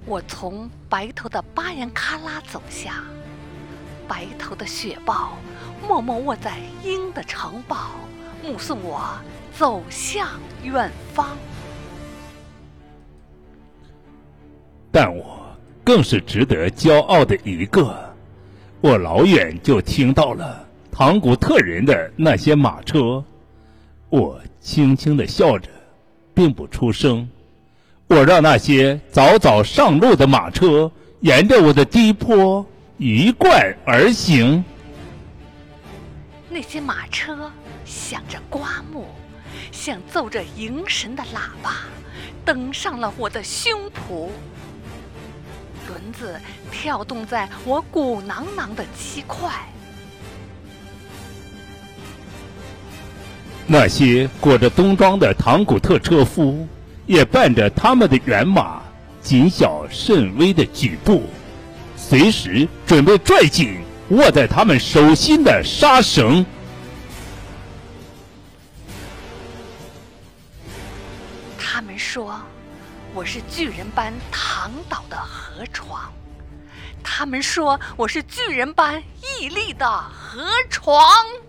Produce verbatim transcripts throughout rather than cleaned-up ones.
我从白头的巴颜喀拉走下，白头的雪豹默默卧在鹰的城堡，目送我走向远方。 但我更是值得骄傲的一个，我老远就听到了唐古特人的那些马车，我轻轻地笑着，并不出声。我让那些早早上路的马车沿着我的低坡一贯而行。 那些马车响着刮目，像奏着迎神的喇叭，登上了我的胸脯。轮子跳动在我鼓囊囊的肌块。 那些裹着冬装的唐古特车夫也伴着他们的辕马，谨小慎微的举步，随时准备拽紧握在他们手心的纱绳。 他们说我是巨人般躺倒的河床，他们说我是巨人般屹立的河床。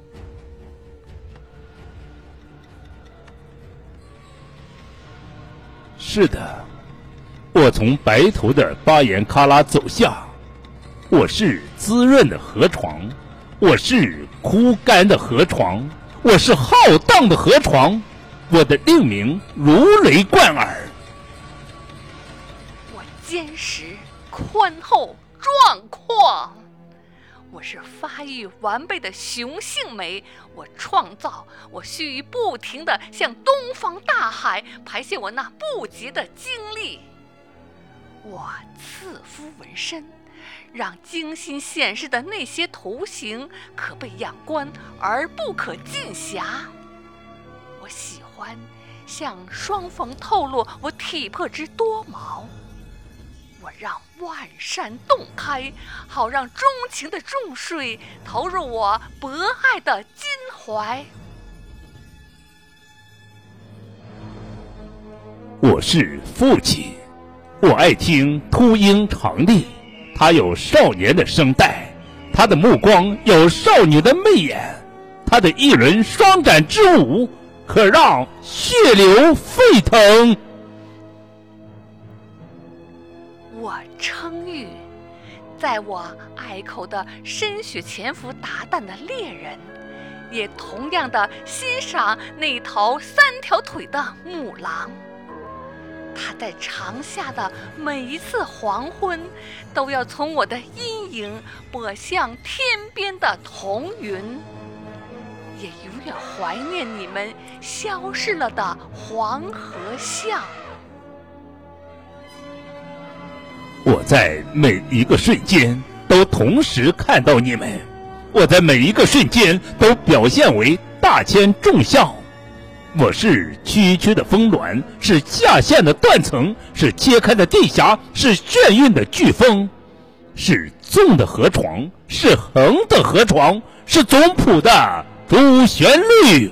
是的，我从白头的巴颜喀拉走下，我是滋润的河床，我是枯干的河床，我是浩荡的河床，我的令名如雷贯耳。 我坚实、宽厚、壮阔，我是发育完备的雄性美，我创造，我须臾不停地向东方大海排泄我那不竭的精力。我刺肤纹身，让精心显示的那些图形可被仰观而不可尽暇。我喜欢向双方透露我体魄之多毛，我让万山洞开，好让钟情的众水投入我博爱的襟怀。 我是父亲，我爱听秃鹰长唳，他有少年的声带，他的目光有少女的媚眼，他的一轮双展之舞可让血流沸腾。 我称誉，在我隘口的深雪潜伏达旦的猎人，也同样的欣赏那头三条腿的母狼。它在长夏的每一次黄昏，都要从我的阴影拨向天边的彤云，也永远怀念你们消逝了的黄河巷。 我在每一个瞬间都同时看到你们，我在每一个瞬间都表现为大千众相。我是区区的峰峦，是下陷的断层，是切开的地峡，是眩晕的飓风，是纵的河床，是横的河床，是总谱的主旋律。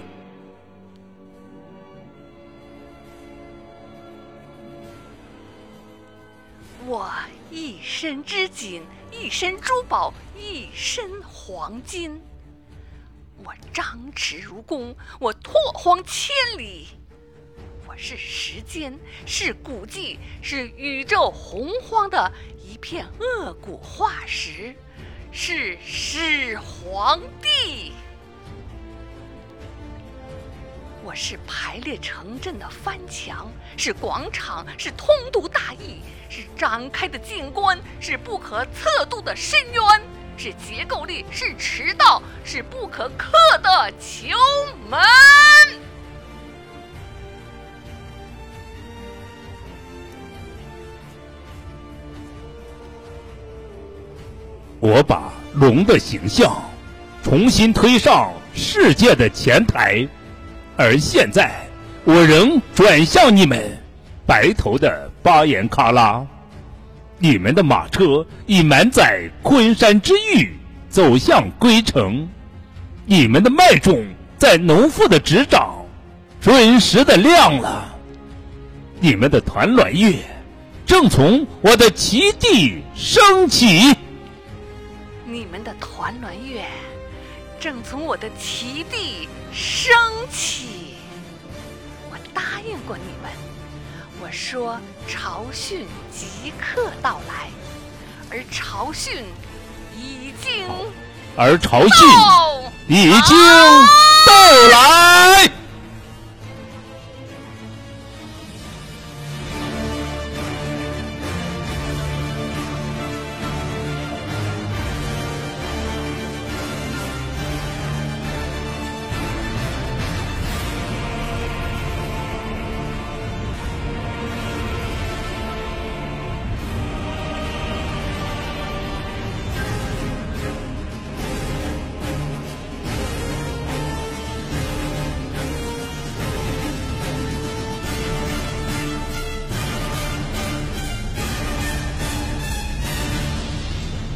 我一身织锦，一身珠宝，一身黄金。我张弛如弓，我拓荒千里。我是时间，是古迹，是宇宙洪荒的一片恶骨化石，是始皇帝。我是排列成阵的翻墙，是广场，是通读大义，是展开的景观，是不可测度的深渊，是结构力，是迟到，是不可克的球门。 我把龙的形象重新推上世界的前台，而现在我仍转向你们，白头的巴颜喀拉。你们的马车已满载昆山之玉，走向归程。你们的麦种在农妇的指掌准时的亮了。你们的团卵月正从我的旗地升起。 你们的团栾月正从我的旗地升起。我答应过你们，我说朝汛即刻到来，而朝汛已经而朝汛已经到来。